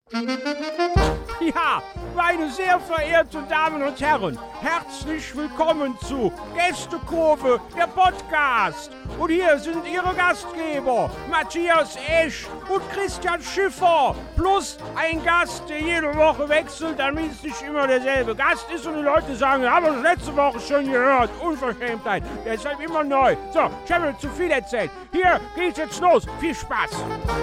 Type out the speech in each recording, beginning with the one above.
Ja, meine sehr verehrten Damen und Herren, herzlich willkommen zu Gästekurve, der Podcast. Und hier sind Ihre Gastgeber, Matthias Esch und Christian Schiffer. Plus ein Gast, der jede Woche wechselt, damit es nicht immer derselbe Gast ist. Und die Leute sagen, haben wir das letzte Woche schon gehört. Unverschämtheit, deshalb immer neu. So, ich habe zu viel erzählt. Hier geht's jetzt los. Viel Spaß.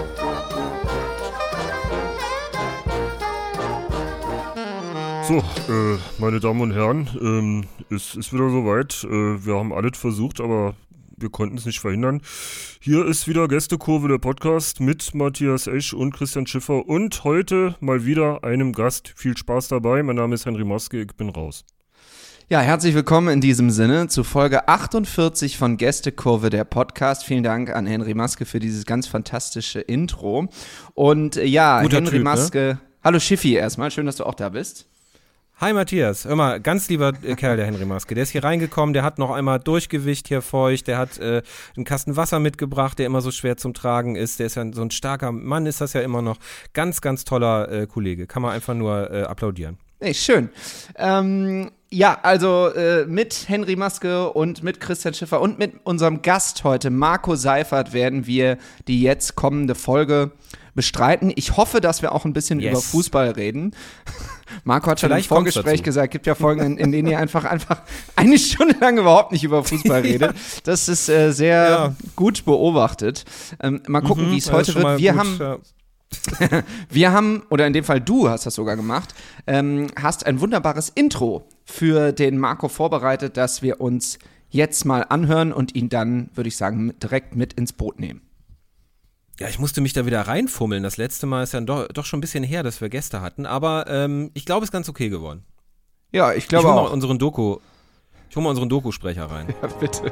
So, meine Damen und Herren, es ist wieder soweit. Wir haben alles versucht, aber wir konnten es nicht verhindern. Hier ist wieder Gästekurve, der Podcast mit Matthias Esch und Christian Schiffer und heute mal wieder einem Gast. Viel Spaß dabei. Mein Name ist Henry Maske, ich bin raus. Ja, herzlich willkommen in diesem Sinne zu Folge 48 von Gästekurve, der Podcast. Vielen Dank an Henry Maske für dieses ganz fantastische Intro. Und ja, guter Henry Typ, Maske, ne? Hallo Schiffi erstmal, schön, dass du auch da bist. Hi Matthias, hör mal, ganz lieber Kerl, der Henry Maske. Der ist hier reingekommen, der hat noch einmal Durchgewicht hier feucht, der hat einen Kasten Wasser mitgebracht, der immer so schwer zum Tragen ist. Der ist ja so ein starker Mann, ist das ja immer noch. Ganz, ganz toller Kollege, kann man einfach nur applaudieren. Hey, schön. Ja, also mit Henry Maske und mit Christian Schiffer und mit unserem Gast heute, Marco Seifert, werden wir die jetzt kommende Folge bestreiten. Ich hoffe, dass wir auch ein bisschen über Fußball reden. Marco hat schon im Vorgespräch gesagt, gibt ja Folgen, in denen ihr einfach eine Stunde lang überhaupt nicht über Fußball redet. Das ist sehr gut beobachtet. Mal gucken, wie es heute wird. Wir haben, oder in dem Fall du hast das sogar gemacht, hast ein wunderbares Intro für den Marco vorbereitet, das wir uns jetzt mal anhören und ihn dann, würde ich sagen, direkt mit ins Boot nehmen. Ja, ich musste mich da wieder reinfummeln. Das letzte Mal ist ja doch schon ein bisschen her, dass wir Gäste hatten. Aber ich glaube, es ist ganz okay geworden. Ja, ich glaube auch. Ich hole mal unseren Doku-Sprecher rein. Ja, bitte.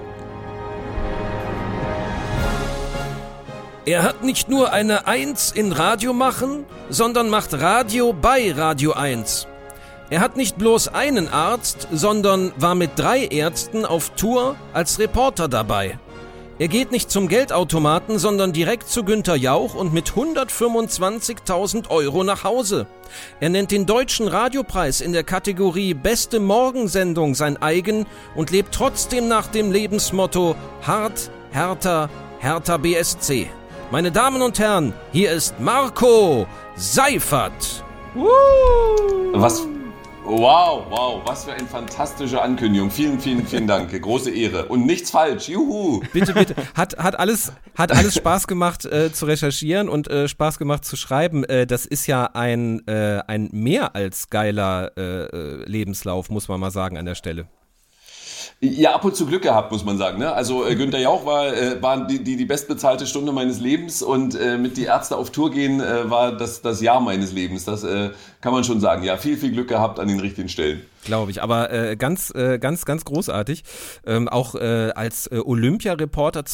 Er hat nicht nur eine 1 in Radio machen, sondern macht Radio bei Radio 1. Er hat nicht bloß einen Arzt, sondern war mit 3 Ärzten auf Tour als Reporter dabei. Er geht nicht zum Geldautomaten, sondern direkt zu Günther Jauch und mit 125.000 € nach Hause. Er nennt den Deutschen Radiopreis in der Kategorie Beste Morgensendung sein eigen und lebt trotzdem nach dem Lebensmotto Hart, Härter, Hertha BSC. Meine Damen und Herren, hier ist Marco Seifert. Wow, was für eine fantastische Ankündigung. Vielen, vielen, vielen Dank. Große Ehre. Und nichts falsch. Juhu. Bitte. Hat alles Spaß gemacht zu recherchieren und Spaß gemacht zu schreiben. Das ist ja ein mehr als geiler Lebenslauf, muss man mal sagen an der Stelle. Ja, ab und zu Glück gehabt, muss man sagen. Ne? Also Günther Jauch war die bestbezahlte Stunde meines Lebens und mit die Ärzte auf Tour gehen war das Jahr meines Lebens. Das kann man schon sagen. Ja, viel, viel Glück gehabt an den richtigen Stellen. Glaube ich, aber ganz großartig. Auch als Olympiareporter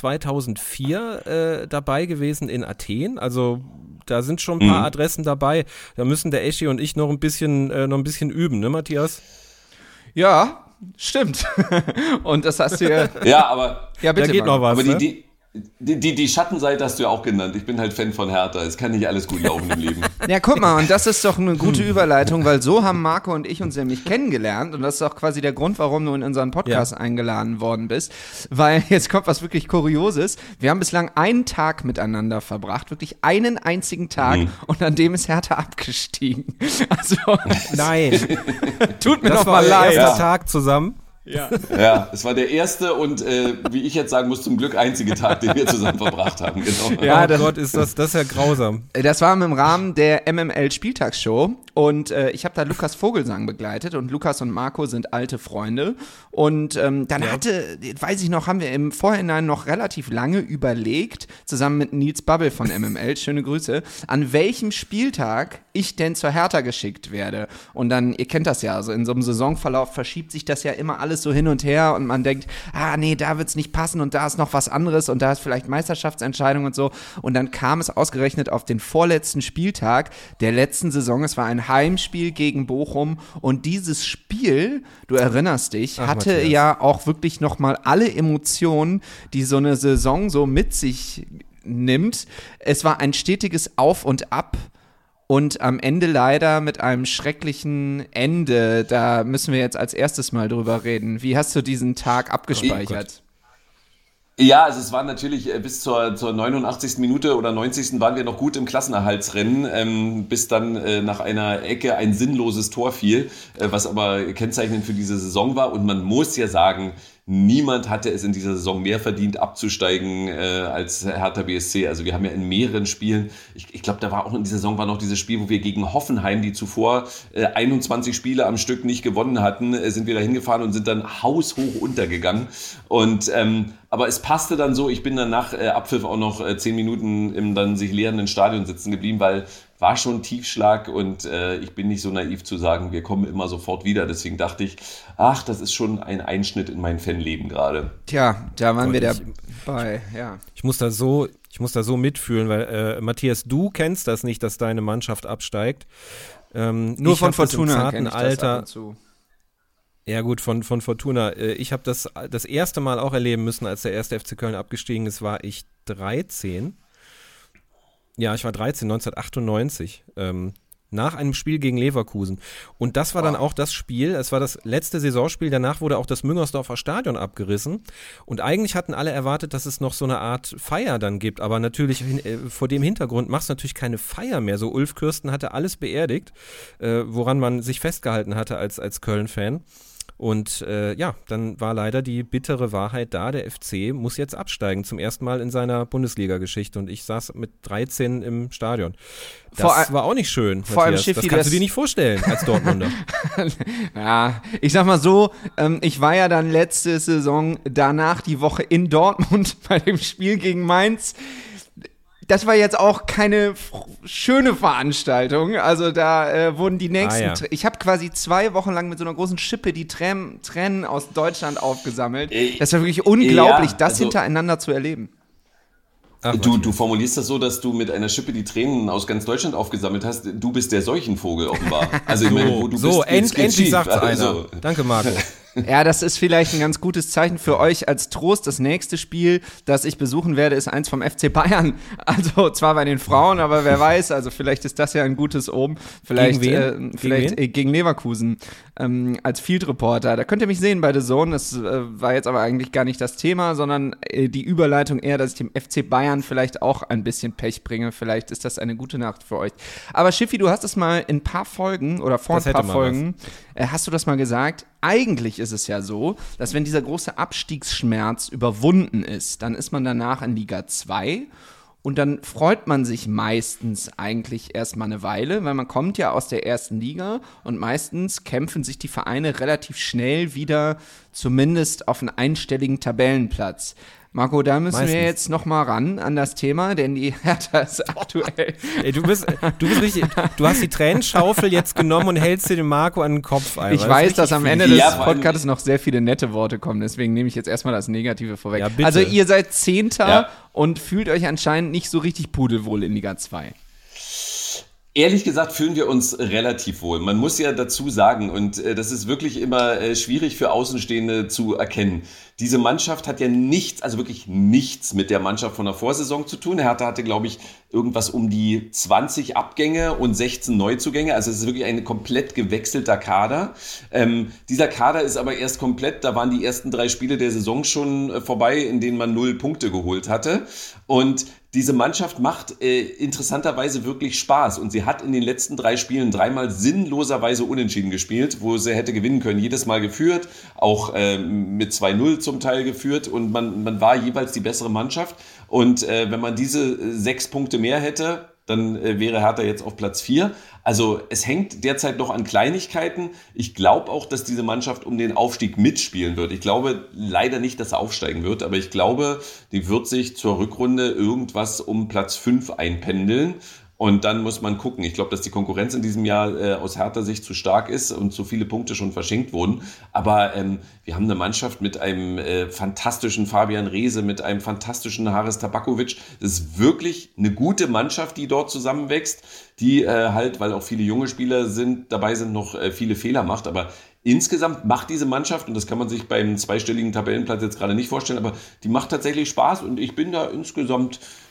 2004 dabei gewesen in Athen. Also da sind schon ein paar Adressen dabei. Da müssen der Eschi und ich noch ein bisschen üben, ne, Matthias? Ja, stimmt. Und das hast du ja, aber ja, bitte, da geht noch was. Aber ne? die Schattenseite hast du ja auch genannt. Ich bin halt Fan von Hertha. Es kann nicht alles gut laufen im Leben. Ja, guck mal, und das ist doch eine gute Überleitung, weil so haben Marco und ich uns nämlich kennengelernt und das ist auch quasi der Grund, warum du in unseren Podcast eingeladen worden bist, weil jetzt kommt was wirklich Kurioses. Wir haben bislang einen Tag miteinander verbracht, wirklich einen einzigen Tag und an dem ist Hertha abgestiegen. Also, nein. Tut mir das doch war mal leid. Erster Tag zusammen. Ja, es war der erste und wie ich jetzt sagen muss, zum Glück einzige Tag, den wir zusammen verbracht haben. Genau. Ja, Gott, ist das ja grausam. Das war im Rahmen der MML-Spieltagsshow und ich habe da Lukas Vogelsang begleitet und Lukas und Marco sind alte Freunde und dann weiß ich noch, haben wir im Vorhinein noch relativ lange überlegt, zusammen mit Nils Babbel von MML, schöne Grüße, an welchem Spieltag ich denn zur Hertha geschickt werde. Und dann, ihr kennt das ja, also in so einem Saisonverlauf verschiebt sich das ja immer alles so hin und her und man denkt, nee, da wird's nicht passen und da ist noch was anderes und da ist vielleicht Meisterschaftsentscheidung und so. Und dann kam es ausgerechnet auf den vorletzten Spieltag der letzten Saison. Es war ein Heimspiel gegen Bochum und dieses Spiel, du erinnerst dich, hatte Matthias. ja auch wirklich nochmal alle Emotionen, die so eine Saison so mit sich nimmt. Es war ein stetiges Auf und Ab. und am Ende leider mit einem schrecklichen Ende. Da müssen wir jetzt als erstes mal drüber reden. Wie hast du diesen Tag abgespeichert? Ja, also es war natürlich bis zur 89. Minute oder 90. waren wir noch gut im Klassenerhaltsrennen, bis dann nach einer Ecke ein sinnloses Tor fiel, was aber kennzeichnend für diese Saison war. Und man muss ja sagen, niemand hatte es in dieser Saison mehr verdient, abzusteigen als Hertha BSC. Also wir haben ja in mehreren Spielen, ich glaube, da war auch in dieser Saison war noch dieses Spiel, wo wir gegen Hoffenheim, die zuvor 21 Spiele am Stück nicht gewonnen hatten, sind wir da hingefahren und sind dann haushoch untergegangen. Und aber es passte dann so, ich bin dann nach Abpfiff auch noch 10 Minuten im dann sich leerenden Stadion sitzen geblieben, weil war schon ein Tiefschlag und ich bin nicht so naiv zu sagen, wir kommen immer sofort wieder. Deswegen dachte ich, ach, das ist schon ein Einschnitt in mein Fanleben gerade. Tja, da waren wir dabei, ja. Ich muss da so mitfühlen, weil Matthias, du kennst das nicht, dass deine Mannschaft absteigt. Nur von Fortuna kenn ich das ab und zu. Ja gut, von Fortuna. Ich habe das erste Mal auch erleben müssen, als der erste FC Köln abgestiegen ist, war ich 13. Ja, ich war 13, 1998, nach einem Spiel gegen Leverkusen. Und das war dann auch das Spiel, es war das letzte Saisonspiel, danach wurde auch das Müngersdorfer Stadion abgerissen. Und eigentlich hatten alle erwartet, dass es noch so eine Art Feier dann gibt. Aber natürlich vor dem Hintergrund machst du natürlich keine Feier mehr. So Ulf Kürsten hatte alles beerdigt, woran man sich festgehalten hatte als Köln-Fan. Und dann war leider die bittere Wahrheit da, der FC muss jetzt absteigen, zum ersten Mal in seiner Bundesliga-Geschichte. Und ich saß mit 13 im Stadion. Das war auch nicht schön, vor allem Schiffi, das kannst du dir nicht vorstellen als Dortmunder. Ja, ich sag mal so, ich war ja dann letzte Saison danach die Woche in Dortmund bei dem Spiel gegen Mainz. Das war jetzt auch keine schöne Veranstaltung. Also da wurden die nächsten... Ich habe quasi 2 Wochen lang mit so einer großen Schippe die Tränen aus Deutschland aufgesammelt. Das war wirklich unglaublich, das hintereinander zu erleben. Ach, du formulierst das so, dass du mit einer Schippe die Tränen aus ganz Deutschland aufgesammelt hast. Du bist der Seuchenvogel offenbar. Also ich meine, wo du bist, endlich sagt's also. einer. Danke, Marco. Ja, das ist vielleicht ein ganz gutes Zeichen für euch als Trost. Das nächste Spiel, das ich besuchen werde, ist eins vom FC Bayern. Also zwar bei den Frauen, aber wer weiß, also vielleicht ist das ja ein gutes Omen. Vielleicht gegen Leverkusen als Field Reporter. Da könnt ihr mich sehen bei The Zone. Das war jetzt aber eigentlich gar nicht das Thema, sondern die Überleitung eher, dass ich dem FC Bayern vielleicht auch ein bisschen Pech bringe. Vielleicht ist das eine gute Nacht für euch. Aber Schiffi, du hast es mal in ein paar Folgen oder vor ein paar Folgen, hast du das mal gesagt, eigentlich ist es ja so, dass wenn dieser große Abstiegsschmerz überwunden ist, dann ist man danach in Liga 2 und dann freut man sich meistens eigentlich erstmal eine Weile, weil man kommt ja aus der ersten Liga und meistens kämpfen sich die Vereine relativ schnell wieder zumindest auf einen einstelligen Tabellenplatz. Marco, da müssen wir jetzt noch mal ran an das Thema, denn die Hertha ist aktuell. Ey, du bist richtig, du hast die Tränenschaufel jetzt genommen und hältst dir den Marco an den Kopf ein. Ich weiß, dass am Ende des Podcasts noch sehr viele nette Worte kommen, deswegen nehme ich jetzt erstmal das Negative vorweg. Ja, bitte. Also ihr seid 10. Und fühlt euch anscheinend nicht so richtig pudelwohl in Liga 2. Ehrlich gesagt fühlen wir uns relativ wohl. Man muss ja dazu sagen, und das ist wirklich immer schwierig für Außenstehende zu erkennen, diese Mannschaft hat ja nichts, also wirklich nichts mit der Mannschaft von der Vorsaison zu tun. Hertha hatte, glaube ich, irgendwas um die 20 Abgänge und 16 Neuzugänge. Also es ist wirklich ein komplett gewechselter Kader. Dieser Kader ist aber erst komplett, da waren die ersten 3 Spiele der Saison schon vorbei, in denen man 0 Punkte geholt hatte. Und diese Mannschaft macht interessanterweise wirklich Spaß und sie hat in den letzten 3 Spielen 3-mal sinnloserweise unentschieden gespielt, wo sie hätte gewinnen können. Jedes Mal geführt, auch mit 2-0 zum Teil geführt und man war jeweils die bessere Mannschaft. Und wenn man diese 6 Punkte mehr hätte, dann wäre Hertha jetzt auf Platz 4. Also es hängt derzeit noch an Kleinigkeiten. Ich glaube auch, dass diese Mannschaft um den Aufstieg mitspielen wird. Ich glaube leider nicht, dass er aufsteigen wird, aber ich glaube, die wird sich zur Rückrunde irgendwas um Platz 5 einpendeln. Und dann muss man gucken. Ich glaube, dass die Konkurrenz in diesem Jahr aus Hertha Sicht zu stark ist und zu viele Punkte schon verschenkt wurden. Aber wir haben eine Mannschaft mit einem fantastischen Fabian Reese, mit einem fantastischen Haris Tabakovic. Das ist wirklich eine gute Mannschaft, die dort zusammenwächst, die halt, weil auch viele junge Spieler dabei sind, noch viele Fehler macht. Aber insgesamt macht diese Mannschaft, und das kann man sich beim zweistelligen Tabellenplatz jetzt gerade nicht vorstellen, aber die macht tatsächlich Spaß und ich bin da insgesamt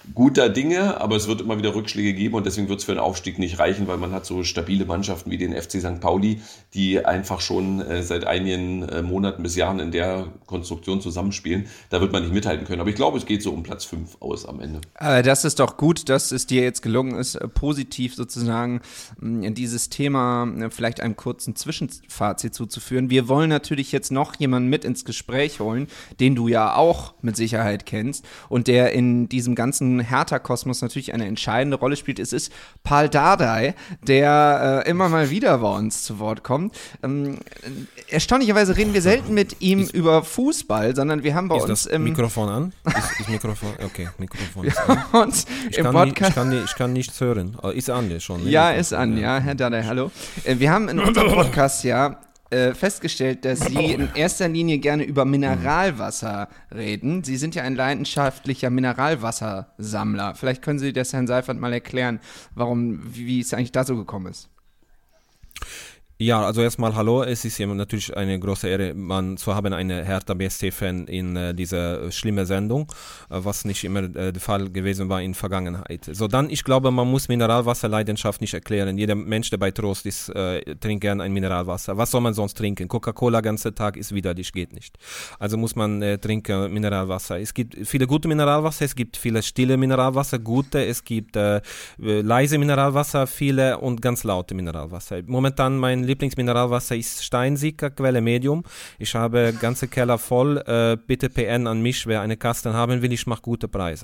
guter Dinge, aber es wird immer wieder Rückschläge geben und deswegen wird es für einen Aufstieg nicht reichen, weil man hat so stabile Mannschaften wie den FC St. Pauli, die einfach schon seit einigen Monaten bis Jahren in der Konstruktion zusammenspielen. Da wird man nicht mithalten können. Aber ich glaube, es geht so um Platz 5 aus am Ende. Das ist doch gut, dass es dir jetzt gelungen ist, positiv sozusagen in dieses Thema vielleicht einem kurzen Zwischenfazit zuzuführen. Wir wollen natürlich jetzt noch jemanden mit ins Gespräch holen, den du ja auch mit Sicherheit kennst und der in diesem ganzen Hertha-Kosmos natürlich eine entscheidende Rolle spielt. Es ist Pal Dardai, der immer mal wieder bei uns zu Wort kommt. Erstaunlicherweise reden wir selten mit ihm über Fußball, sondern wir haben bei uns das im Mikrofon an? Ist Mikrofon? Okay, Mikrofon ist an. uns im Podcast. Ich kann nichts hören. Ist an schon. Ne? Ja, ist an, ja, Herr Dardai, hallo. Wir haben in unserem Podcast festgestellt, dass Sie in erster Linie gerne über Mineralwasser reden. Sie sind ja ein leidenschaftlicher Mineralwassersammler. Vielleicht können Sie das Herrn Seifert mal erklären, wie es eigentlich dazu gekommen ist. Ja, also erstmal hallo. Es ist ja natürlich eine große Ehre, zu haben, einen Hertha BSC-Fan in dieser schlimmen Sendung, was nicht immer der Fall gewesen war in der Vergangenheit. So, dann, ich glaube, man muss Mineralwasserleidenschaft nicht erklären. Jeder Mensch, der bei Trost ist, trinkt gern ein Mineralwasser. Was soll man sonst trinken? Coca-Cola ganze Tag ist widerlich, geht nicht. Also muss man trinken Mineralwasser. Es gibt viele gute Mineralwasser, es gibt viele stille Mineralwasser, gute, es gibt leise Mineralwasser, viele und ganz laute Mineralwasser. Momentan mein Lieblingsmineralwasser ist Steinsicker, Quelle Medium. Ich habe ganze Keller voll. Bitte PN an mich, wer eine Kasten haben will. Ich mache gute Preise.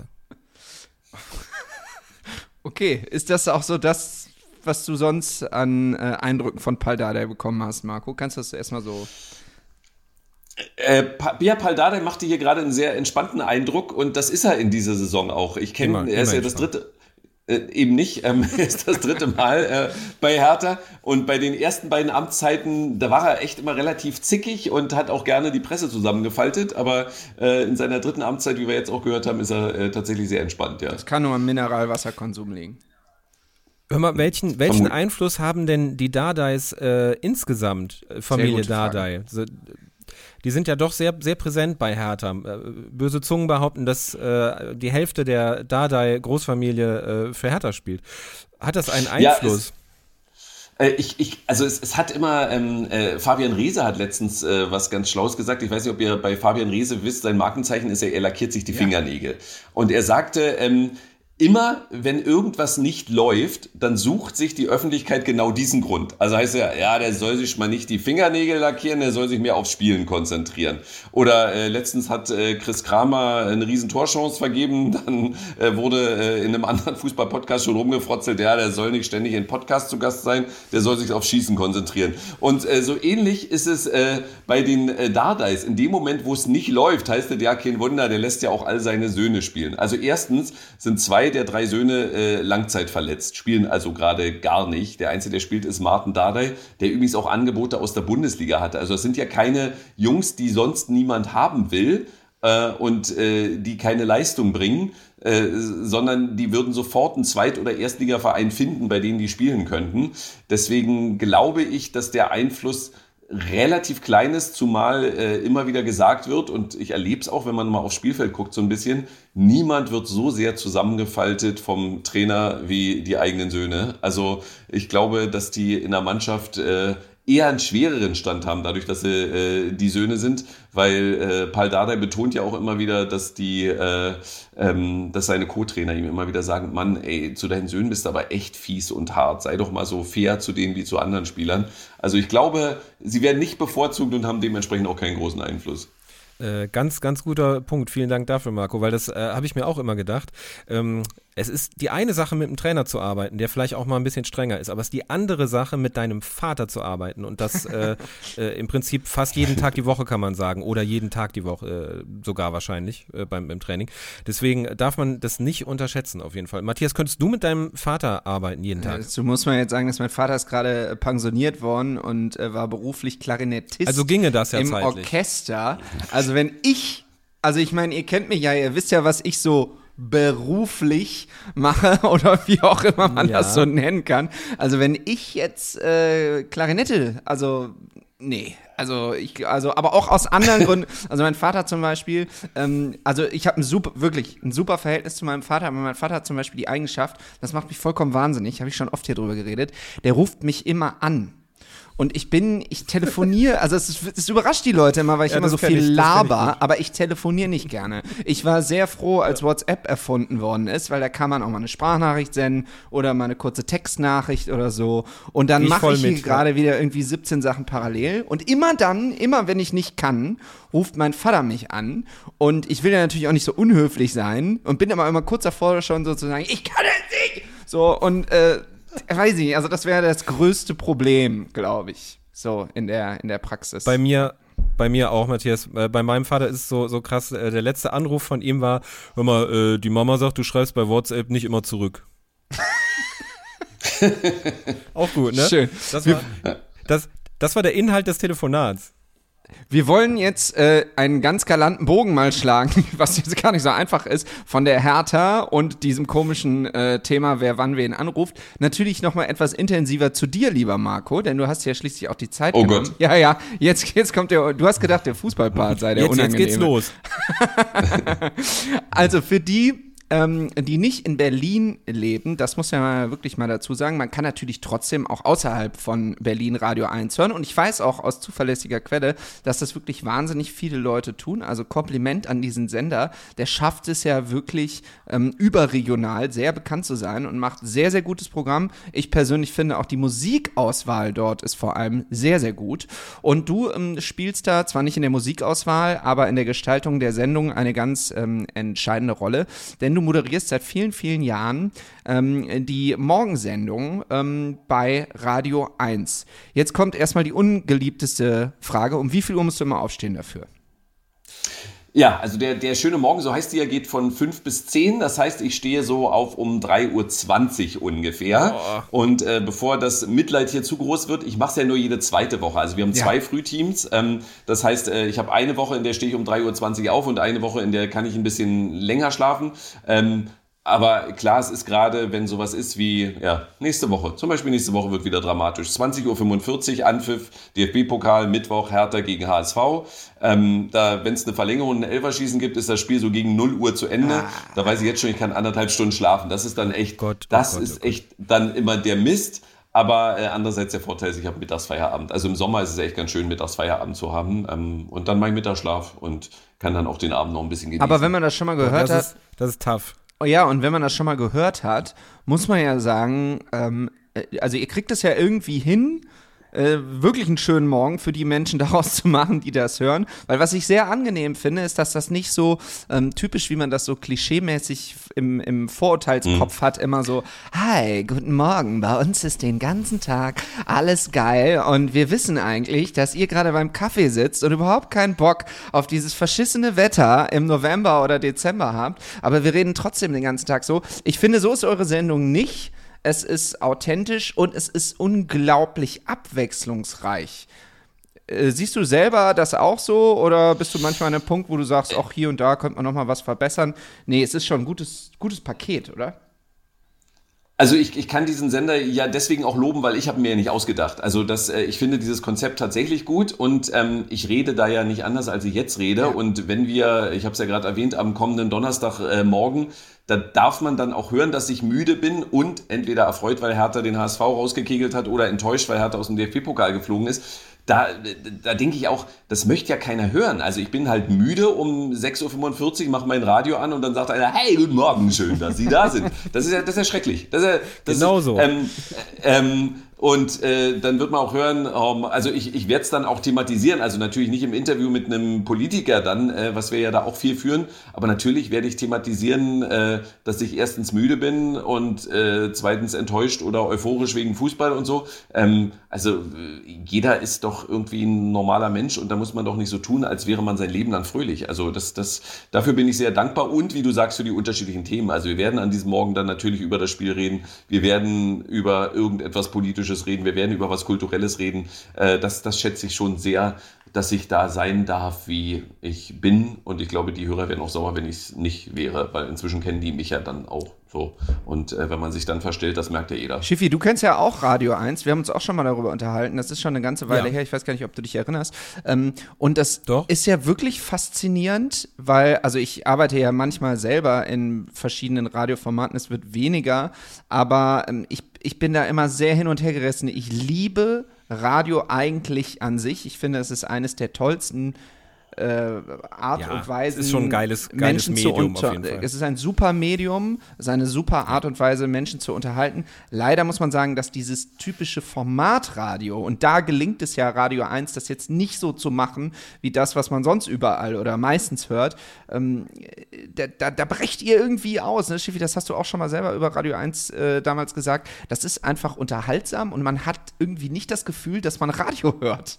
Okay, ist das auch so das, was du sonst an Eindrücken von Pal Dardai bekommen hast, Marco? Kannst du das erstmal so... Pal Dardai machte hier gerade einen sehr entspannten Eindruck und das ist er in dieser Saison auch. Ich kenne, er ist ja das dritte... Eben nicht, ist das dritte Mal bei Hertha und bei den ersten beiden Amtszeiten, da war er echt immer relativ zickig und hat auch gerne die Presse zusammengefaltet, aber in seiner dritten Amtszeit, wie wir jetzt auch gehört haben, ist er tatsächlich sehr entspannt. Ja. Das kann nur am Mineralwasserkonsum liegen. Hör mal, welchen Einfluss haben denn die Dardais insgesamt, Familie Dardai? Die sind ja doch sehr, sehr präsent bei Hertha. Böse Zungen behaupten, dass die Hälfte der Dardai-Großfamilie für Hertha spielt. Hat das einen Einfluss? Ja, es hat immer, Fabian Reese hat letztens was ganz Schlaues gesagt. Ich weiß nicht, ob ihr bei Fabian Reese wisst, sein Markenzeichen ist er lackiert sich die Fingernägel. Und er sagte, immer, wenn irgendwas nicht läuft, dann sucht sich die Öffentlichkeit genau diesen Grund. Also heißt ja, der soll sich mal nicht die Fingernägel lackieren, der soll sich mehr aufs Spielen konzentrieren. Oder letztens hat Chris Kramer eine riesen Torchance vergeben, dann wurde in einem anderen Fußball-Podcast schon rumgefrotzelt, der soll nicht ständig in Podcast zu Gast sein, der soll sich aufs Schießen konzentrieren. Und so ähnlich ist es bei den Dardais. In dem Moment, wo es nicht läuft, heißt es, ja, kein Wunder, der lässt ja auch all seine Söhne spielen. Also erstens sind 2 der 3 Söhne langzeitverletzt, spielen also gerade gar nicht. Der Einzige, der spielt, ist Martin Dardai, der übrigens auch Angebote aus der Bundesliga hatte. Also es sind ja keine Jungs, die sonst niemand haben will und die keine Leistung bringen, sondern die würden sofort einen Zweit- oder Erstligaverein finden, bei denen die spielen könnten. Deswegen glaube ich, dass der Einfluss relativ klein ist, zumal immer wieder gesagt wird, und ich erlebe es auch, wenn man mal aufs Spielfeld guckt so ein bisschen, niemand wird so sehr zusammengefaltet vom Trainer wie die eigenen Söhne. Also ich glaube, dass die in der Mannschaft eher einen schwereren Stand haben, dadurch, dass sie die Söhne sind, weil Pal Dardai betont ja auch immer wieder, dass dass seine Co-Trainer ihm immer wieder sagen, Mann, ey, zu deinen Söhnen bist du aber echt fies und hart, sei doch mal so fair zu denen wie zu anderen Spielern. Also ich glaube, sie werden nicht bevorzugt und haben dementsprechend auch keinen großen Einfluss. Ganz, ganz guter Punkt. Vielen Dank dafür, Marco, weil das habe ich mir auch immer gedacht. Es ist die eine Sache, mit einem Trainer zu arbeiten, der vielleicht auch mal ein bisschen strenger ist, aber es ist die andere Sache, mit deinem Vater zu arbeiten und das im Prinzip fast jeden Tag die Woche, kann man sagen, oder jeden Tag die Woche, sogar wahrscheinlich beim Training. Deswegen darf man das nicht unterschätzen, auf jeden Fall. Matthias, könntest du mit deinem Vater arbeiten jeden Tag? Dazu muss man jetzt sagen, dass mein Vater ist gerade pensioniert worden und war beruflich Klarinettist. Also ginge das ja im zeitlich. Orchester. Also ich meine, ihr kennt mich ja, ihr wisst ja, was ich so beruflich mache oder wie auch immer man das so nennen kann. Also wenn ich jetzt Klarinette, also Nee, aber auch aus anderen Gründen. Also mein Vater zum Beispiel, also ich habe wirklich ein super Verhältnis zu meinem Vater, aber mein Vater hat zum Beispiel die Eigenschaft, das macht mich vollkommen wahnsinnig, habe ich schon oft hier drüber geredet, der ruft mich immer an. Und ich telefoniere, also es überrascht die Leute immer, weil ich immer so viel laber, aber ich telefoniere nicht gerne. Ich war sehr froh, als WhatsApp erfunden worden ist, weil da kann man auch mal eine Sprachnachricht senden oder mal eine kurze Textnachricht oder so. Und dann mache ich hier gerade wieder irgendwie 17 Sachen parallel. Und immer wenn ich nicht kann, ruft mein Vater mich an. Und ich will ja natürlich auch nicht so unhöflich sein und bin immer kurz davor schon so zu sagen, ich kann es nicht! So, und weiß ich nicht, also das wäre das größte Problem, glaube ich, so in der Praxis. Bei mir auch, Matthias. Bei meinem Vater ist es so krass, der letzte Anruf von ihm war, hör mal, die Mama sagt, du schreibst bei WhatsApp nicht immer zurück. Auch gut, ne? Schön. Das war der Inhalt des Telefonats. Wir wollen jetzt einen ganz galanten Bogen mal schlagen, was jetzt gar nicht so einfach ist, von der Hertha und diesem komischen Thema, wer wann wen anruft. Natürlich nochmal etwas intensiver zu dir, lieber Marco, denn du hast ja schließlich auch die Zeit genommen. Gott. Ja, jetzt kommt du hast gedacht, der Fußballpart sei der unangenehme. Jetzt geht's los. Also für die nicht in Berlin leben, das muss ja mal wirklich mal dazu sagen, man kann natürlich trotzdem auch außerhalb von Berlin Radio 1 hören und ich weiß auch aus zuverlässiger Quelle, dass das wirklich wahnsinnig viele Leute tun, also Kompliment an diesen Sender, der schafft es ja wirklich überregional sehr bekannt zu sein und macht sehr, sehr gutes Programm. Ich persönlich finde auch die Musikauswahl dort ist vor allem sehr, sehr gut und du spielst da zwar nicht in der Musikauswahl, aber in der Gestaltung der Sendung eine ganz entscheidende Rolle, denn du moderierst seit vielen, vielen Jahren die Morgensendung bei Radio 1. Jetzt kommt erstmal die ungeliebteste Frage. Um wie viel Uhr musst du immer aufstehen dafür? Ja, also der schöne Morgen, so heißt die ja, geht von 5 bis 10. Das heißt, ich stehe so auf um 3:20 Uhr ungefähr. Oh. Und bevor das Mitleid hier zu groß wird, ich mache es ja nur jede zweite Woche. Also wir haben 2 Frühteams. Das heißt, ich habe eine Woche, in der stehe ich um 3:20 Uhr auf und eine Woche, in der kann ich ein bisschen länger schlafen. Aber klar, es ist gerade, wenn sowas ist wie nächste Woche. Zum Beispiel nächste Woche wird wieder dramatisch. 20:45 Uhr Anpfiff, DFB-Pokal, Mittwoch, Hertha gegen HSV. Wenn es eine Verlängerung und ein Elferschießen gibt, ist das Spiel so gegen 0 Uhr zu Ende. Da weiß ich jetzt schon, ich kann 1,5 Stunden schlafen. Das ist dann echt, echt dann immer der Mist. Aber andererseits der Vorteil ist, ich habe Mittagsfeierabend. Also im Sommer ist es echt ganz schön, Mittagsfeierabend zu haben. Und dann mache ich Mittagsschlaf und kann dann auch den Abend noch ein bisschen genießen. Aber wenn man das schon mal gehört hat. Das ist tough. Ja, und wenn man das schon mal gehört hat, muss man ja sagen, also ihr kriegt es ja irgendwie hin, wirklich einen schönen Morgen für die Menschen daraus zu machen, die das hören. Weil was ich sehr angenehm finde, ist, dass das nicht so typisch, wie man das so klischeemäßig im Vorurteilskopf hat, immer so, hi, guten Morgen, bei uns ist den ganzen Tag alles geil und wir wissen eigentlich, dass ihr gerade beim Kaffee sitzt und überhaupt keinen Bock auf dieses verschissene Wetter im November oder Dezember habt, aber wir reden trotzdem den ganzen Tag so. Ich finde, so ist eure Sendung nicht. Es ist authentisch und es ist unglaublich abwechslungsreich. Siehst du selber das auch so oder bist du manchmal an einem Punkt, wo du sagst, auch hier und da könnte man noch mal was verbessern? Nee, es ist schon ein gutes Paket, oder? Also ich kann diesen Sender ja deswegen auch loben, weil ich habe mir ja nicht ausgedacht. Also ich finde dieses Konzept tatsächlich gut und ich rede da ja nicht anders, als ich jetzt rede. Ja. Und wenn ich habe es ja gerade erwähnt, am kommenden Donnerstag morgen, da darf man dann auch hören, dass ich müde bin und entweder erfreut, weil Hertha den HSV rausgekegelt hat oder enttäuscht, weil Hertha aus dem DFB-Pokal geflogen ist. Da denke ich auch, das möchte ja keiner hören. Also ich bin halt müde um 6:45 Uhr, mache mein Radio an und dann sagt einer, hey, guten Morgen, schön, dass Sie da sind. Das ist ja schrecklich. Genau so. Und dann wird man auch hören, also ich werde es dann auch thematisieren, also natürlich nicht im Interview mit einem Politiker dann, was wir ja da auch viel führen, aber natürlich werde ich thematisieren, dass ich erstens müde bin und zweitens enttäuscht oder euphorisch wegen Fußball und so. Also jeder ist doch irgendwie ein normaler Mensch und da muss man doch nicht so tun, als wäre man sein Leben lang fröhlich. Also dafür bin ich sehr dankbar und wie du sagst, für die unterschiedlichen Themen. Also wir werden an diesem Morgen dann natürlich über das Spiel reden, wir werden über irgendetwas Politisches reden, wir werden über was Kulturelles reden. Das schätze ich schon sehr, dass ich da sein darf, wie ich bin. Und ich glaube, die Hörer wären auch sauer, wenn ich es nicht wäre, weil inzwischen kennen die mich ja dann auch So. Und wenn man sich dann verstellt, das merkt ja jeder. Schiffi, du kennst ja auch Radio 1. Wir haben uns auch schon mal darüber unterhalten. Das ist schon eine ganze Weile her. Ich weiß gar nicht, ob du dich erinnerst. Und das ist ja wirklich faszinierend, weil, also ich arbeite ja manchmal selber in verschiedenen Radioformaten. Es wird weniger, aber ich bin da immer sehr hin und her gerissen. Ich liebe Radio eigentlich an sich. Ich finde, es ist eines der tollsten Art und Weise. Es ist schon ein geiles Medium auf jeden Fall. Es ist ein super Medium, es ist eine super Art und Weise, Menschen zu unterhalten. Leider muss man sagen, dass dieses typische Formatradio, und da gelingt es ja Radio 1, das jetzt nicht so zu machen, wie das, was man sonst überall oder meistens hört, da brecht ihr irgendwie aus. Ne? Schiffi, das hast du auch schon mal selber über Radio 1 damals gesagt. Das ist einfach unterhaltsam und man hat irgendwie nicht das Gefühl, dass man Radio hört.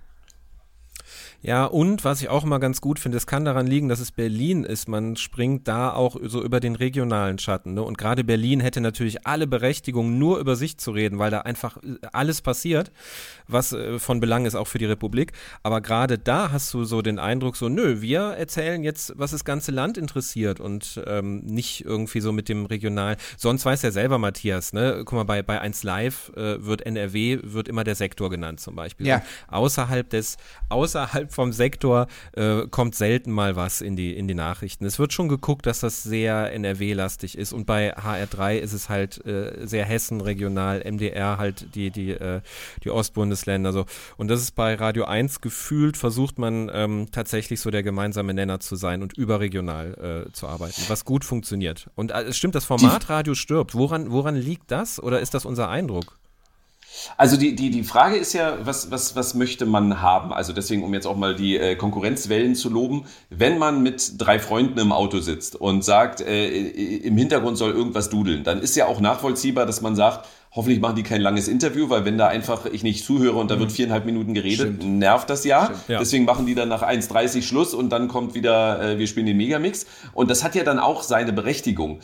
Ja, und was ich auch immer ganz gut finde, es kann daran liegen, dass es Berlin ist. Man springt da auch so über den regionalen Schatten. Ne? Und gerade Berlin hätte natürlich alle Berechtigung, nur über sich zu reden, weil da einfach alles passiert, was von Belang ist auch für die Republik. Aber gerade da hast du so den Eindruck, so wir erzählen jetzt, was das ganze Land interessiert und nicht irgendwie so mit dem Regionalen. Sonst weiß ja selber Matthias, ne? Guck mal, bei 1 Live wird NRW immer der Sektor genannt zum Beispiel. Ja. Außerhalb vom Sektor kommt selten mal was in die Nachrichten. Es wird schon geguckt, dass das sehr NRW-lastig ist und bei HR3 ist es halt sehr Hessen regional, MDR halt die Ostbundesländer so. Und das ist bei Radio 1 gefühlt, versucht man tatsächlich so der gemeinsame Nenner zu sein und überregional zu arbeiten, was gut funktioniert. Und es stimmt, das Formatradio stirbt. Woran liegt das oder ist das unser Eindruck? Also die Frage ist ja, was möchte man haben? Also deswegen, um jetzt auch mal die Konkurrenzwellen zu loben, wenn man mit 3 Freunden im Auto sitzt und sagt, im Hintergrund soll irgendwas dudeln, dann ist ja auch nachvollziehbar, dass man sagt, hoffentlich machen die kein langes Interview, weil wenn da einfach ich nicht zuhöre und da wird 4,5 Minuten geredet, nervt das ja. Stimmt, ja. Deswegen machen die dann nach 1,30 Schluss und dann kommt wieder, wir spielen den Megamix. Und das hat ja dann auch seine Berechtigung.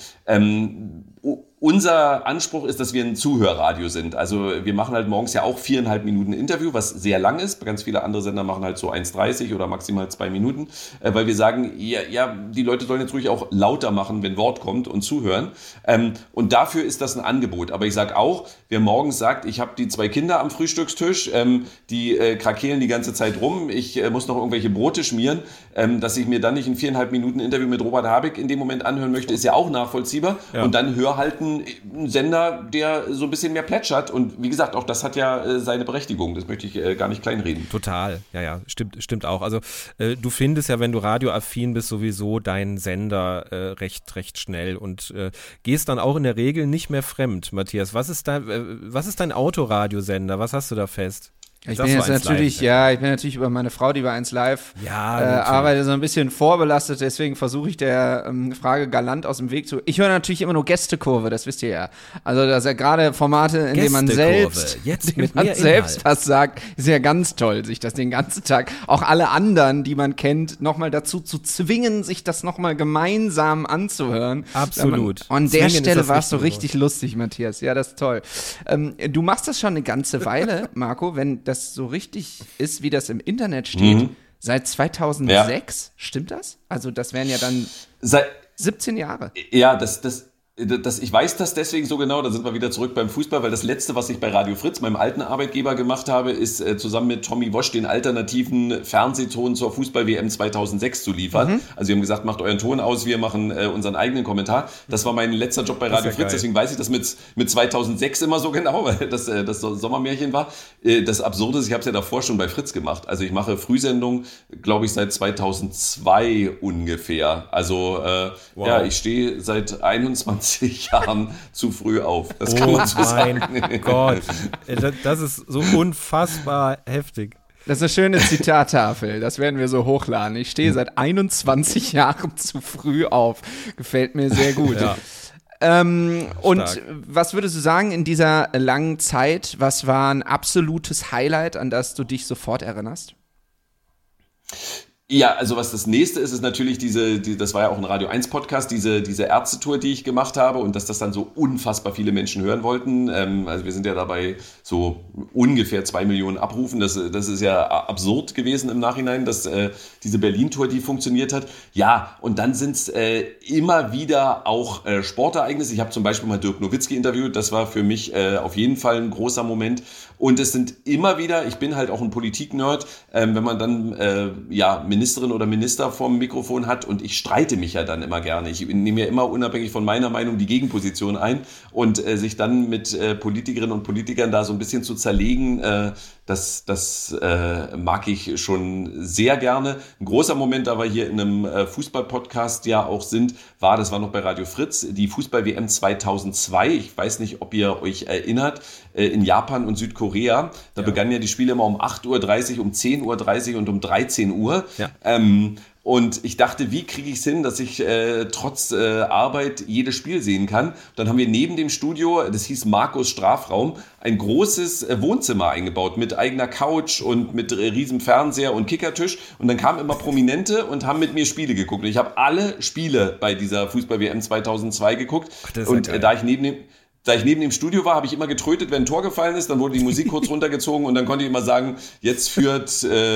Unser Anspruch ist, dass wir ein Zuhörradio sind. Also wir machen halt morgens ja auch 4,5 Minuten Interview, was sehr lang ist. Ganz viele andere Sender machen halt so 1,30 oder maximal 2 Minuten, weil wir sagen, ja, die Leute sollen jetzt ruhig auch lauter machen, wenn Wort kommt und zuhören. Und dafür ist das ein Angebot. Aber ich sage auch, wer morgens sagt, ich habe die 2 Kinder am Frühstückstisch, die krakeelen die ganze Zeit rum, ich muss noch irgendwelche Brote schmieren, dass ich mir dann nicht ein 4,5 Minuten Interview mit Robert Habeck in dem Moment anhören möchte, ist ja auch nachvollziehbar. Ja. Und dann hör halt einen Sender, der so ein bisschen mehr plätschert. Und wie gesagt, auch das hat ja seine Berechtigung. Das möchte ich gar nicht kleinreden. Total, ja, stimmt auch. Also du findest ja, wenn du radioaffin bist, sowieso deinen Sender recht schnell und gehst dann auch in der Regel nicht mehr fremd, Matthias. Was ist dein Autoradiosender? Was hast du da fest? Ich bin natürlich über meine Frau, die bei 1 Live arbeitet, so ein bisschen vorbelastet, deswegen versuche ich der Frage galant aus dem Weg zu. Ich höre natürlich immer nur Gästekurve, das wisst ihr ja. Also das ist ja gerade Formate, in denen man selbst was sagt, ist ja ganz toll, sich das den ganzen Tag, auch alle anderen, die man kennt, nochmal dazu zu zwingen, sich das nochmal gemeinsam anzuhören. Absolut. An der Stelle war es so richtig lustig, Matthias. Ja, das ist toll. Du machst das schon eine ganze Weile, Marco, wenn das so richtig ist, wie das im Internet steht, seit 2006, stimmt das? Also das wären ja dann 17 Jahre. Ja, ich weiß das deswegen so genau, da sind wir wieder zurück beim Fußball, weil das Letzte, was ich bei Radio Fritz, meinem alten Arbeitgeber, gemacht habe, ist zusammen mit Tommy Wosch den alternativen Fernsehton zur Fußball-WM 2006 zu liefern. Also wir haben gesagt, macht euren Ton aus, wir machen unseren eigenen Kommentar. Das war mein letzter Job bei Radio Fritz, deswegen weiß ich das mit 2006 immer so genau, weil das Sommermärchen war. Das Absurde ist, ich habe es ja davor schon bei Fritz gemacht. Also ich mache Frühsendung, glaube ich, seit 2002 ungefähr. Also ich stehe seit 21 Jahren zu früh auf. Das kann man so sagen. Mein Gott, das ist so unfassbar heftig. Das ist eine schöne Zitattafel, das werden wir so hochladen. Ich stehe seit 21 Jahren zu früh auf. Gefällt mir sehr gut. Ja. Und was würdest du sagen in dieser langen Zeit, was war ein absolutes Highlight, an das du dich sofort erinnerst? Ja, also was das nächste ist natürlich das war ja auch ein Radio 1 Podcast, diese Ärztetour, die ich gemacht habe und dass das dann so unfassbar viele Menschen hören wollten. Also wir sind ja dabei so ungefähr 2 Millionen Abrufen. Das ist ja absurd gewesen im Nachhinein, dass diese Berlin-Tour, die funktioniert hat. Ja, und dann sind es immer wieder auch Sportereignisse. Ich habe zum Beispiel mal Dirk Nowitzki interviewt. Das war für mich auf jeden Fall ein großer Moment. Und es sind immer wieder, ich bin halt auch ein Politik-Nerd, wenn man dann Ministerin oder Minister vorm Mikrofon hat und ich streite mich ja dann immer gerne. Ich nehme ja immer unabhängig von meiner Meinung die Gegenposition ein und sich dann mit Politikerinnen und Politikern da so ein bisschen zu zerlegen, das mag ich schon sehr gerne. Ein großer Moment, da wir hier in einem Fußball-Podcast ja auch sind, das war noch bei Radio Fritz, die Fußball-WM 2002. Ich weiß nicht, ob ihr euch erinnert, in Japan und Südkorea. Da begannen ja die Spiele immer um 8.30 Uhr, um 10.30 Uhr und um 13 Uhr. Ja. Und ich dachte, wie kriege ich es hin, dass ich trotz Arbeit jedes Spiel sehen kann? Dann haben wir neben dem Studio, das hieß Markus Strafraum, ein großes Wohnzimmer eingebaut mit eigener Couch und mit riesem Fernseher und Kickertisch. Und dann kamen immer Prominente und haben mit mir Spiele geguckt. Und ich habe alle Spiele bei dieser Fußball-WM 2002 geguckt. Und da ich neben dem Studio war, habe ich immer getrötet, wenn ein Tor gefallen ist, dann wurde die Musik kurz runtergezogen und dann konnte ich immer sagen, jetzt führt,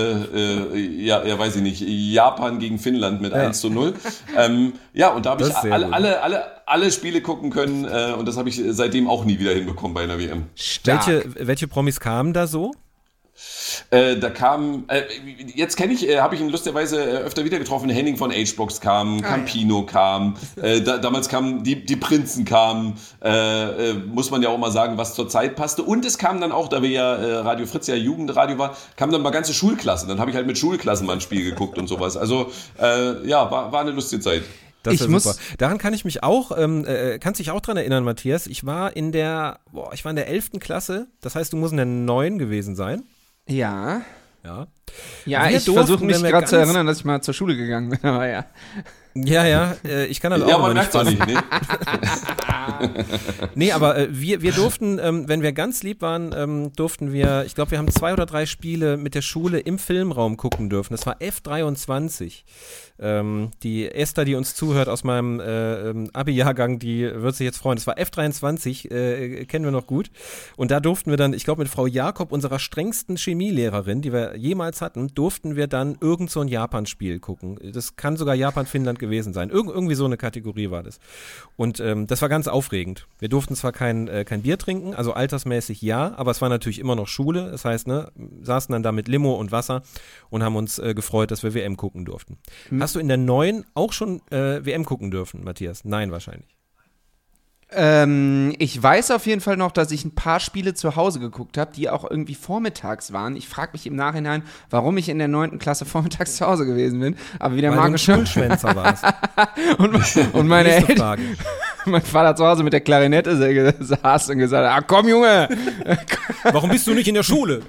weiß ich nicht, Japan gegen Finnland mit 1:0. Und da habe ich alle Spiele gucken können und das habe ich seitdem auch nie wieder hinbekommen bei einer WM. Welche Promis kamen da so? Da kam, jetzt habe ich ihn lustigerweise öfter wieder getroffen, Henning von H-Box kam, Campino kam, damals kamen die Prinzen kamen, muss man ja auch mal sagen, was zur Zeit passte. Und es kam dann auch, da wir ja Radio Fritz ja Jugendradio war, kamen dann mal ganze Schulklassen. Dann habe ich halt mit Schulklassen mal ein Spiel geguckt und sowas. Also war eine lustige Zeit. Das ist super. Daran kann ich mich auch, kannst dich auch dran erinnern, Matthias. Ich war in der 11. Klasse, das heißt, du musst in der 9 gewesen sein. Ja. Ja, ich versuche mich gerade zu erinnern, dass ich mal zur Schule gegangen bin, aber ja. Ja, ich kann das auch ja, man merkt es auch nicht, ne? Nee, aber wir durften, wenn wir ganz lieb waren, durften wir, ich glaube, wir haben 2 oder 3 Spiele mit der Schule im Filmraum gucken dürfen. Das war F23. Die Esther, die uns zuhört aus meinem Abi-Jahrgang, die wird sich jetzt freuen. Das war F23, kennen wir noch gut. Und da durften wir dann, ich glaube mit Frau Jakob, unserer strengsten Chemielehrerin, die wir jemals hatten, durften wir dann irgend so ein Japan-Spiel gucken. Das kann sogar Japan-Finnland gewesen sein. Irgendwie so eine Kategorie war das. Und das war ganz aufregend. Wir durften zwar kein Bier trinken, also altersmäßig ja, aber es war natürlich immer noch Schule. Das heißt, saßen dann da mit Limo und Wasser und haben uns gefreut, dass wir WM gucken durften. Hast du in der 9 auch schon WM gucken dürfen, Matthias? Nein, wahrscheinlich. Ich weiß auf jeden Fall noch, dass ich ein paar Spiele zu Hause geguckt habe, die auch irgendwie vormittags waren. Ich frage mich im Nachhinein, warum ich in der 9. Klasse vormittags zu Hause gewesen bin. Aber wie der Markus schon Schulschwänzer warst. und meine Eltern, mein Vater zu Hause mit der Klarinette saß und gesagt hat, komm Junge! Warum bist du nicht in der Schule?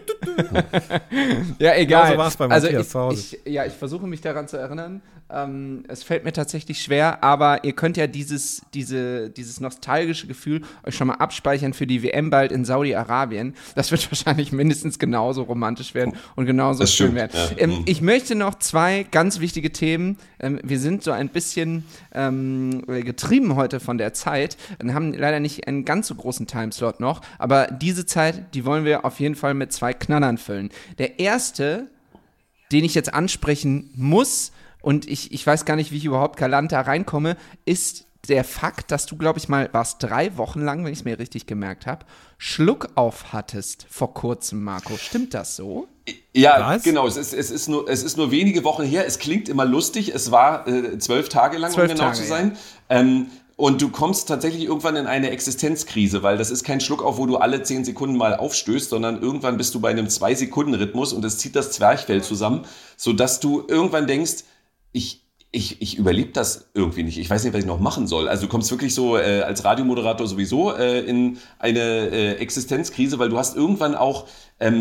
Ja, egal. So war es bei Matthias zu Hause. Ich versuche mich daran zu erinnern. Es fällt mir tatsächlich schwer, aber ihr könnt ja dieses nostalgische Gefühl euch schon mal abspeichern für die WM bald in Saudi-Arabien. Das wird wahrscheinlich mindestens genauso romantisch werden und genauso schön werden. Ja. Ich möchte noch 2 ganz wichtige Themen. Wir sind so ein bisschen getrieben heute von der Zeit und haben leider nicht einen ganz so großen Timeslot noch, aber diese Zeit, die wollen wir auf jeden Fall mit 2 Knallern füllen. Der erste, den ich jetzt ansprechen muss, und ich weiß gar nicht, wie ich überhaupt galant da reinkomme, ist der Fakt, dass du, glaube ich mal, warst 3 Wochen lang, wenn ich es mir richtig gemerkt habe, Schluckauf hattest vor kurzem, Marco. Stimmt das so? Ja, was? Genau. Es ist nur wenige Wochen her. Es klingt immer lustig. Es war 12 Tage lang, um genau zu sein. Ja. Und du kommst tatsächlich irgendwann in eine Existenzkrise, weil das ist kein Schluckauf, wo du alle 10 Sekunden mal aufstößt, sondern irgendwann bist du bei einem 2-Sekunden-Rhythmus und es zieht das Zwerchfell zusammen, sodass du irgendwann denkst, ich überlebe das irgendwie nicht. Ich weiß nicht, was ich noch machen soll. Also du kommst wirklich so als Radiomoderator sowieso in eine Existenzkrise, weil du hast irgendwann auch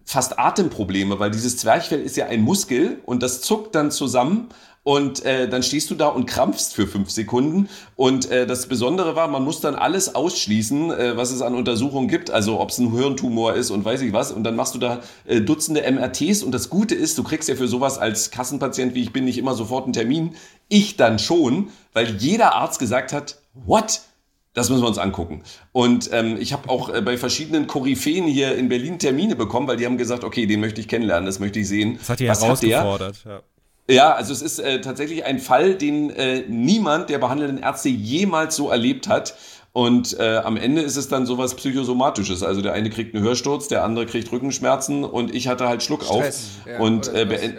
fast Atemprobleme, weil dieses Zwerchfell ist ja ein Muskel und das zuckt dann zusammen. Und dann stehst du da und krampfst für 5 Sekunden. Und das Besondere war, man muss dann alles ausschließen, was es an Untersuchungen gibt. Also ob es ein Hirntumor ist und weiß ich was. Und dann machst du da Dutzende MRTs. Und das Gute ist, du kriegst ja für sowas als Kassenpatient, wie ich bin, nicht immer sofort einen Termin. Ich dann schon, weil jeder Arzt gesagt hat, what? Das müssen wir uns angucken. Und ich habe auch bei verschiedenen Koryphäen hier in Berlin Termine bekommen, weil die haben gesagt, okay, den möchte ich kennenlernen, das möchte ich sehen. Das hat die herausgefordert, ja. Ja, also es ist tatsächlich ein Fall, den niemand der behandelnden Ärzte jemals so erlebt hat. Und am Ende ist es dann sowas Psychosomatisches. Also der eine kriegt einen Hörsturz, der andere kriegt Rückenschmerzen und ich hatte halt Schluckauf. Ja, und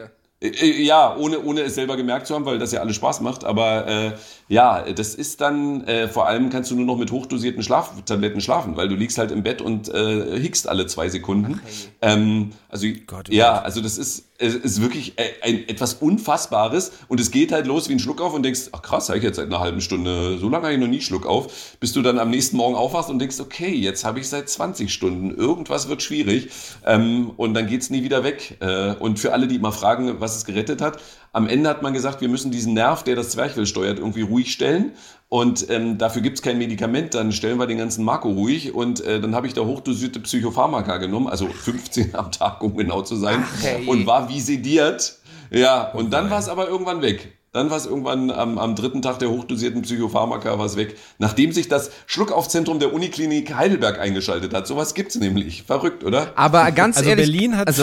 ja, ohne es selber gemerkt zu haben, weil das ja alles Spaß macht. Aber ja, das ist dann, vor allem kannst du nur noch mit hochdosierten Schlaftabletten schlafen, weil du liegst halt im Bett und hickst alle 2 Sekunden. Also Gott, ja, also das ist wirklich etwas Unfassbares und es geht halt los wie ein Schluckauf und denkst, ach krass, habe ich jetzt seit einer halben Stunde, so lange habe ich noch nie Schluckauf, bis du dann am nächsten Morgen aufwachst und denkst, okay, jetzt habe ich seit 20 Stunden, irgendwas wird schwierig und dann geht's nie wieder weg. Und für alle, die immer fragen, was es gerettet hat, am Ende hat man gesagt, wir müssen diesen Nerv, der das Zwerchfell steuert, irgendwie ruhig stellen. Und dafür gibt's kein Medikament, dann stellen wir den ganzen Marco ruhig. Und dann habe ich da hochdosierte Psychopharmaka genommen, also 15 am Tag, um genau zu sein. Und war wie sediert. Ja, und dann war es aber irgendwann weg. Dann war es irgendwann am 3. Tag der hochdosierten Psychopharmaka war es weg. Nachdem sich das Schluckaufzentrum der Uniklinik Heidelberg eingeschaltet hat. Sowas gibt's nämlich. Verrückt, oder? Aber ganz also ehrlich, Berlin hat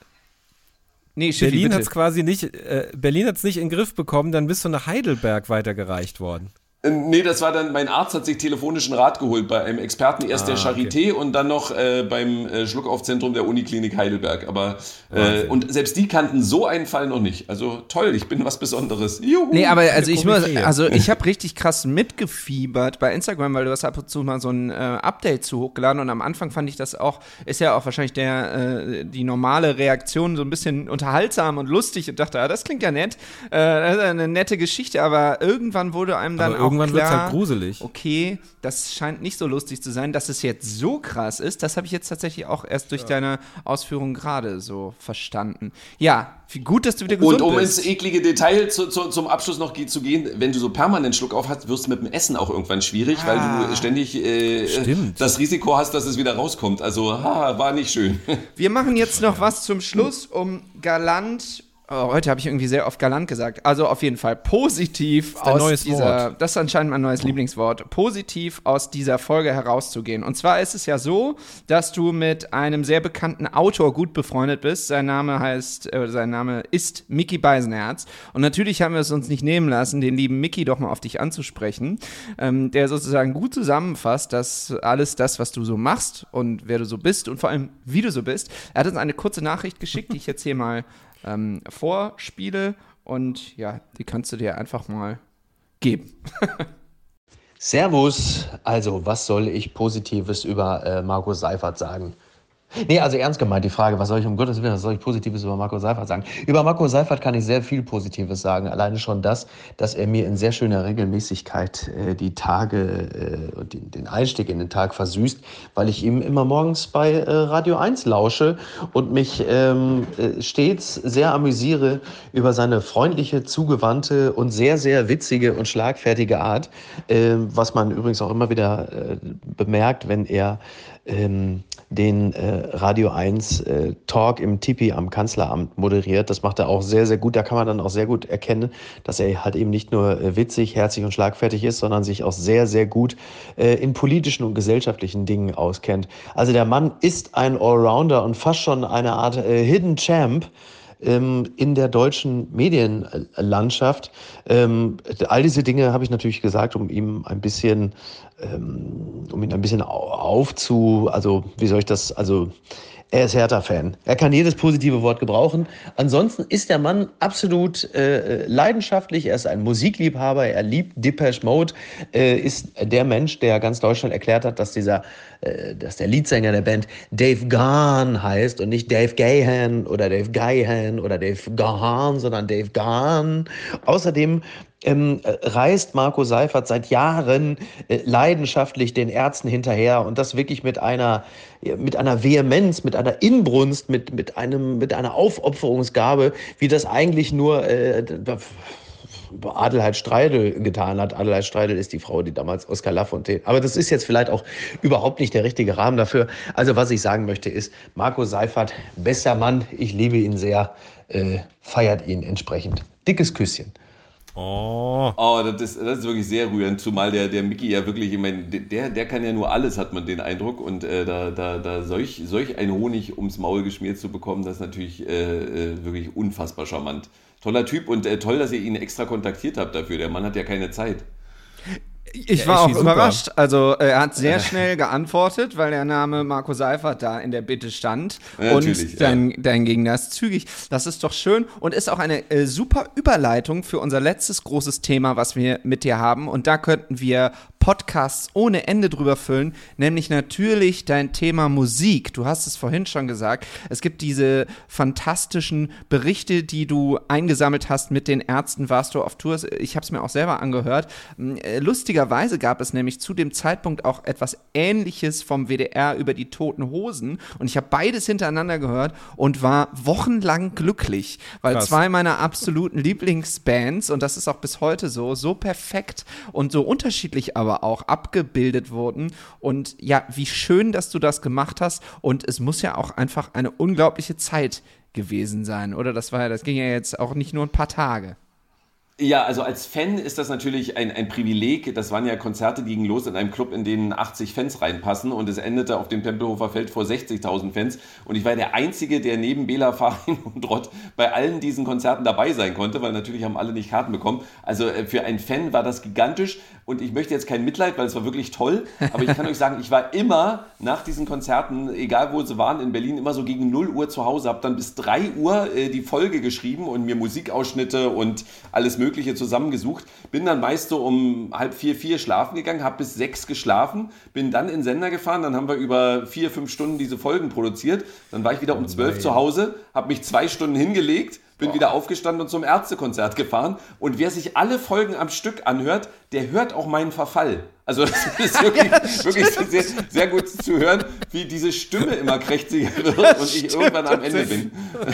nee, Schiffi, Berlin bitte. hat es quasi nicht, Berlin hat es nicht in den Griff bekommen, dann bist du nach Heidelberg weitergereicht worden. Nee, das war dann, mein Arzt hat sich telefonischen Rat geholt bei einem Experten, erst der Charité und dann noch beim Schluckaufzentrum der Uniklinik Heidelberg. Aber und selbst die kannten so einen Fall noch nicht. Also toll, ich bin was Besonderes. Juhu. Nee, aber also ich habe richtig krass mitgefiebert bei Instagram, weil du hast ab und zu mal so ein Update zu hochgeladen und am Anfang fand ich das auch, ist ja auch wahrscheinlich die normale Reaktion so ein bisschen unterhaltsam und lustig und dachte, das klingt ja nett, das ist eine nette Geschichte, aber irgendwann wurde einem dann auch irgendwann klar, wird's halt gruselig. Okay, das scheint nicht so lustig zu sein, dass es jetzt so krass ist, das habe ich jetzt tatsächlich auch erst durch deine Ausführungen gerade so verstanden. Ja, wie gut, dass du wieder gesund bist. Und um ins eklige Detail zum Abschluss noch zu gehen, wenn du so permanent Schluckauf hast, wirst du mit dem Essen auch irgendwann schwierig, weil du ständig das Risiko hast, dass es wieder rauskommt. Also, war nicht schön. Wir machen jetzt noch was zum Schluss, um galant. Oh, heute habe ich irgendwie sehr oft galant gesagt. Also auf jeden Fall positiv aus dieser, das ist anscheinend mein neues Lieblingswort, positiv aus dieser Folge herauszugehen. Und zwar ist es ja so, dass du mit einem sehr bekannten Autor gut befreundet bist. Sein Name ist Micky Beisenherz. Und natürlich haben wir es uns nicht nehmen lassen, den lieben Micky doch mal auf dich anzusprechen, der sozusagen gut zusammenfasst, dass alles das, was du so machst und wer du so bist und vor allem, wie du so bist. Er hat uns eine kurze Nachricht geschickt, die ich jetzt hier mal vorspiele und ja, die kannst du dir einfach mal geben. Servus, also was soll ich Positives über Marco Seifert sagen? Nee, also ernst gemeint, die Frage, was soll ich Positives über Marco Seifert sagen? Über Marco Seifert kann ich sehr viel Positives sagen. Alleine schon das, dass er mir in sehr schöner Regelmäßigkeit die Tage und den Einstieg in den Tag versüßt, weil ich ihm immer morgens bei Radio 1 lausche und mich stets sehr amüsiere über seine freundliche, zugewandte und sehr, sehr witzige und schlagfertige Art, was man übrigens auch immer wieder bemerkt, wenn er den Radio 1 Talk im Tipi am Kanzleramt moderiert. Das macht er auch sehr, sehr gut. Da kann man dann auch sehr gut erkennen, dass er halt eben nicht nur witzig, herzig und schlagfertig ist, sondern sich auch sehr, sehr gut in politischen und gesellschaftlichen Dingen auskennt. Also der Mann ist ein Allrounder und fast schon eine Art Hidden Champ in der deutschen Medienlandschaft. All diese Dinge habe ich natürlich gesagt, um ihn ein bisschen er ist Hertha-Fan. Er kann jedes positive Wort gebrauchen. Ansonsten ist der Mann absolut leidenschaftlich. Er ist ein Musikliebhaber. Er liebt Depeche Mode. Ist der Mensch, der ganz Deutschland erklärt hat, dass der Leadsänger der Band Dave Gahan heißt und nicht Dave Gahan oder Dave Gahan oder Dave Gahan, sondern Dave Gahan. Außerdem reist Marco Seifert seit Jahren leidenschaftlich den Ärzten hinterher und das wirklich mit einer Vehemenz, mit einer Inbrunst, mit einer Aufopferungsgabe, wie das eigentlich nur Adelheid Streidel getan hat. Adelheid Streidel ist die Frau, die damals Oskar Lafontaine. Aber das ist jetzt vielleicht auch überhaupt nicht der richtige Rahmen dafür. Also was ich sagen möchte ist, Marco Seifert, bester Mann, ich liebe ihn sehr, feiert ihn entsprechend. Dickes Küsschen. Oh, das ist wirklich sehr rührend, zumal der Micky ja wirklich, ich meine, der kann ja nur alles, hat man den Eindruck, und da solch ein Honig ums Maul geschmiert zu bekommen, das ist natürlich wirklich unfassbar charmant. Toller Typ und toll, dass ihr ihn extra kontaktiert habt dafür, der Mann hat ja keine Zeit. Ich war auch überrascht. Also er hat sehr schnell geantwortet, weil der Name Marco Seifert da in der Bitte stand. Ja, und dann ging das zügig. Das ist doch schön und ist auch eine super Überleitung für unser letztes großes Thema, was wir mit dir haben. Und da könnten wir Podcasts ohne Ende drüber füllen, nämlich natürlich dein Thema Musik. Du hast es vorhin schon gesagt. Es gibt diese fantastischen Berichte, die du eingesammelt hast mit den Ärzten. Warst du auf Tours? Ich habe es mir auch selber angehört. Lustigerweise gab es nämlich zu dem Zeitpunkt auch etwas Ähnliches vom WDR über die Toten Hosen. Und ich habe beides hintereinander gehört und war wochenlang glücklich, weil Krass. Zwei meiner absoluten Lieblingsbands, und das ist auch bis heute so perfekt und so unterschiedlich aber auch abgebildet wurden. Und ja, wie schön, dass du das gemacht hast. Und es muss ja auch einfach eine unglaubliche Zeit gewesen sein, oder? Das ging ja jetzt auch nicht nur ein paar Tage. Ja, also als Fan ist das natürlich ein Privileg. Das waren ja Konzerte, die gingen los in einem Club, in denen 80 Fans reinpassen und es endete auf dem Tempelhofer Feld vor 60.000 Fans. Und ich war der Einzige, der neben Bela, Farin und Rott bei allen diesen Konzerten dabei sein konnte, weil natürlich haben alle nicht Karten bekommen. Also für einen Fan war das gigantisch und ich möchte jetzt kein Mitleid, weil es war wirklich toll. Aber ich kann euch sagen, ich war immer nach diesen Konzerten, egal wo sie waren, in Berlin, immer so gegen 0 Uhr zu Hause, habe dann bis 3 Uhr die Folge geschrieben und mir Musikausschnitte und alles Mögliche zusammengesucht, bin dann meist so um 3:30, 4 schlafen gegangen, habe bis 6 geschlafen, bin dann in den Sender gefahren, dann haben wir über 4, 5 Stunden diese Folgen produziert, dann war ich wieder um 12 zu Hause, habe mich 2 Stunden hingelegt, bin wieder aufgestanden und zum Ärztekonzert gefahren und wer sich alle Folgen am Stück anhört, der hört auch meinen Verfall. Also das ist wirklich sehr, sehr gut zu hören, wie diese Stimme immer krächziger wird und ich irgendwann am Ende bin.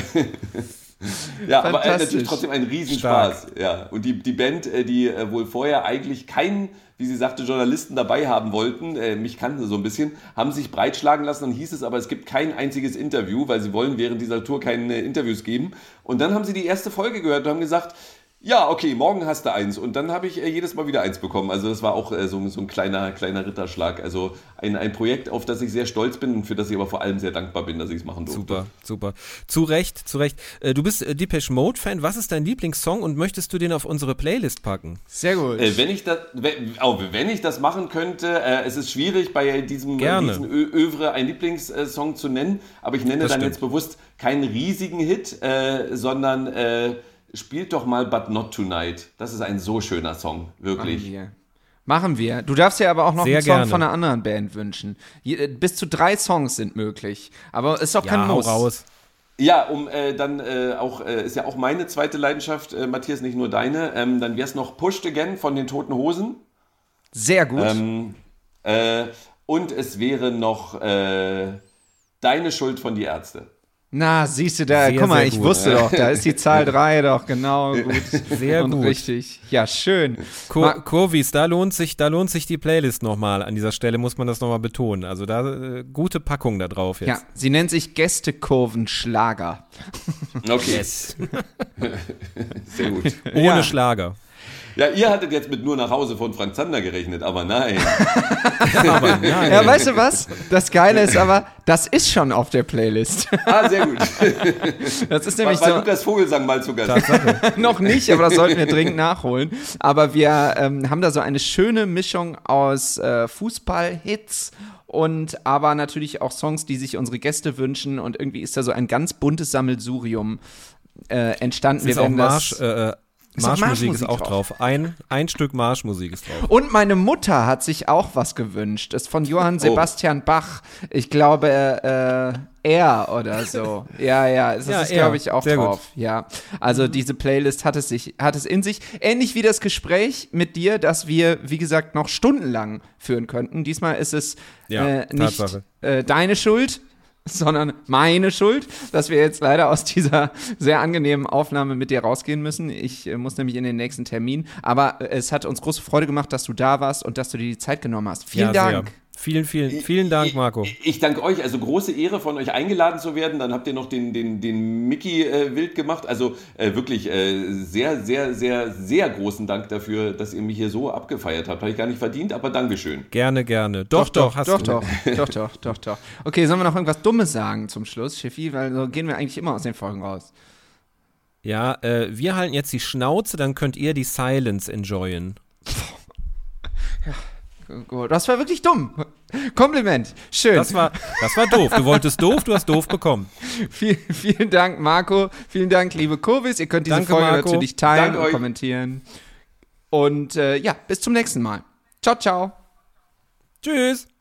Ja, aber natürlich trotzdem ein Riesenspaß. Stark. Ja. Und die Band, die wohl vorher eigentlich keinen, wie sie sagte, Journalisten dabei haben wollten, mich kannten sie so ein bisschen, haben sich breitschlagen lassen und hieß es aber, es gibt kein einziges Interview, weil sie wollen während dieser Tour keine Interviews geben. Und dann haben sie die erste Folge gehört und haben gesagt, ja, okay, morgen hast du eins. Und dann habe ich jedes Mal wieder eins bekommen. Also das war auch so ein kleiner Ritterschlag. Also ein Projekt, auf das ich sehr stolz bin und für das ich aber vor allem sehr dankbar bin, dass ich es machen durfte. Super. Zu Recht. Du bist Depeche Mode-Fan. Was ist dein Lieblingssong und möchtest du den auf unsere Playlist packen? Sehr gut. Wenn ich das machen könnte, es ist schwierig, bei diesem Övre einen Lieblingssong zu nennen, aber ich nenne jetzt bewusst keinen riesigen Hit, sondern spielt doch mal But Not Tonight. Das ist ein so schöner Song, wirklich. Machen wir. Du darfst dir aber auch noch sehr einen Song gerne von einer anderen Band wünschen. Bis zu 3 Songs sind möglich. Aber es ist auch kein Muss. Raus. Ja, ist ja auch meine zweite Leidenschaft, Matthias, nicht nur deine. Dann wäre es noch Pushed Again von den Toten Hosen. Sehr gut. Und es wäre noch Deine Schuld von Die Ärzte. Na, siehst du da, guck mal, ich wusste doch, da ist die Zahl 3 doch, genau, gut. Sehr gut. Richtig, ja, schön. Kurvis, da lohnt sich die Playlist nochmal, an dieser Stelle muss man das nochmal betonen, also da, gute Packung da drauf jetzt. Ja, sie nennt sich Gästekurven-Schlager. Okay. Yes. Sehr gut. Ohne Schlager. Ja, ihr hattet jetzt mit Nur nach Hause von Frank Zander gerechnet, aber nein. Ja, weißt du was? Das Geile ist aber, das ist schon auf der Playlist. Ah, sehr gut. Das ist nämlich war Lukas Vogelsang mal zu Gast. Noch nicht, aber das sollten wir dringend nachholen. Aber wir haben da so eine schöne Mischung aus Fußball-Hits und aber natürlich auch Songs, die sich unsere Gäste wünschen und irgendwie ist da so ein ganz buntes Sammelsurium entstanden. Wir werden Marschmusik ist auch drauf. Ein Stück Marschmusik ist drauf. Und meine Mutter hat sich auch was gewünscht. Ist von Johann Sebastian Bach. Ich glaube, er oder so. Ja, das ist, glaube ich, auch sehr drauf. Gut. Ja, also diese Playlist hat es in sich. Ähnlich wie das Gespräch mit dir, das wir, wie gesagt, noch stundenlang führen könnten. Diesmal ist es nicht deine Schuld, sondern meine Schuld, dass wir jetzt leider aus dieser sehr angenehmen Aufnahme mit dir rausgehen müssen. Ich muss nämlich in den nächsten Termin. Aber es hat uns große Freude gemacht, dass du da warst und dass du dir die Zeit genommen hast. Vielen Dank. Sehr. Vielen Dank, Marco. Ich danke euch. Also große Ehre, von euch eingeladen zu werden. Dann habt ihr noch den Mickey wild gemacht. Also wirklich sehr, sehr, sehr, sehr großen Dank dafür, dass ihr mich hier so abgefeiert habt. Habe ich gar nicht verdient, aber Dankeschön. Gerne. Doch, hast du. Doch. Okay, sollen wir noch irgendwas Dummes sagen zum Schluss, Schiffi? Weil so gehen wir eigentlich immer aus den Folgen raus. Ja, wir halten jetzt die Schnauze, dann könnt ihr die Silence enjoyen. Ja. Gut, das war wirklich dumm. Kompliment. Schön. Das war doof. Du wolltest doof, du hast doof bekommen. Vielen Dank, Marco. Vielen Dank, liebe Kurvis. Ihr könnt diese Folge Marco. natürlich teilen und kommentieren. Und bis zum nächsten Mal. Ciao. Tschüss.